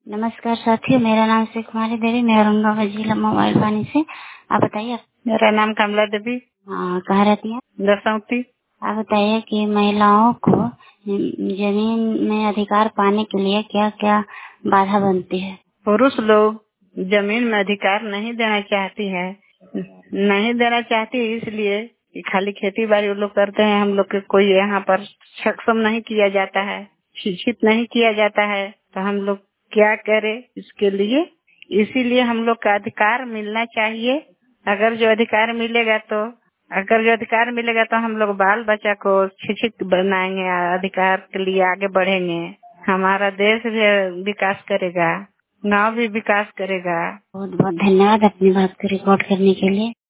नमस्कार साथियों, मेरा नाम श्री कुमारी देवी, मैं औरंगाबाद जिला मोबाइल पानी से। आप बताइए। मेरा नाम कमला देवी। हाँ, कहाँ रहती हैं? दरसौती। आप बताइए कि महिलाओं को जमीन में अधिकार पाने के लिए क्या क्या बाधा बनती है? पुरुष लोग जमीन में अधिकार नहीं देना चाहती है, नहीं देना चाहती इसलिए कि खाली खेती बाड़ी वो लोग करते हैं। हम लोग के कोई यहाँ पर सक्षम नहीं किया जाता है, शिक्षित नहीं किया जाता है, तो हम लोग क्या करें इसके लिए? इसीलिए हम लोग का अधिकार मिलना चाहिए। अगर जो अधिकार मिलेगा तो हम लोग बाल बच्चा को शिक्षित बनाएंगे, अधिकार के लिए आगे बढ़ेंगे। हमारा देश भी विकास करेगा, गांव भी विकास करेगा। बहुत बहुत धन्यवाद अपनी बात को रिकॉर्ड करने के लिए।